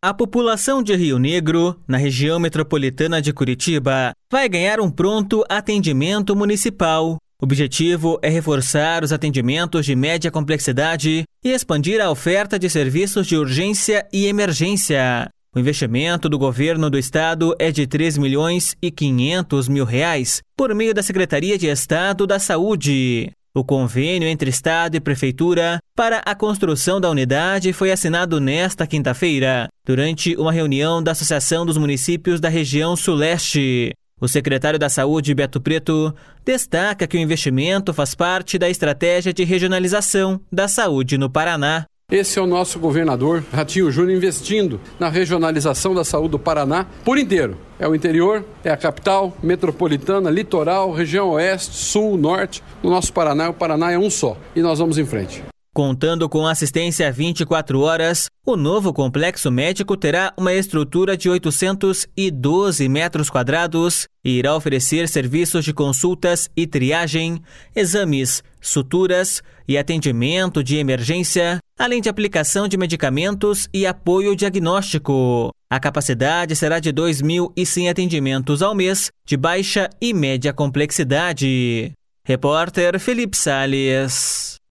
A população de Rio Negro, na região metropolitana de Curitiba, vai ganhar um pronto atendimento municipal. O objetivo é reforçar os atendimentos de média complexidade e expandir a oferta de serviços de urgência e emergência. O investimento do governo do estado é de R$ 3.500.000 por meio da Secretaria de Estado da Saúde. O convênio entre Estado e Prefeitura para a construção da unidade foi assinado nesta quinta-feira, durante uma reunião da Associação dos Municípios da Região Sul-Leste. O secretário da Saúde, Beto Preto, destaca que o investimento faz parte da estratégia de regionalização da saúde no Paraná. Esse é o nosso governador, Ratinho Júnior, investindo na regionalização da saúde do Paraná por inteiro. É o interior, é a capital, metropolitana, litoral, região oeste, sul, norte. No nosso Paraná, o Paraná é um só. E nós vamos em frente. Contando com assistência 24 horas, o novo complexo médico terá uma estrutura de 812 metros quadrados e irá oferecer serviços de consultas e triagem, exames, suturas e atendimento de emergência, além de aplicação de medicamentos e apoio diagnóstico. A capacidade será de 2.100 atendimentos ao mês, de baixa e média complexidade. Repórter Felipe Salles.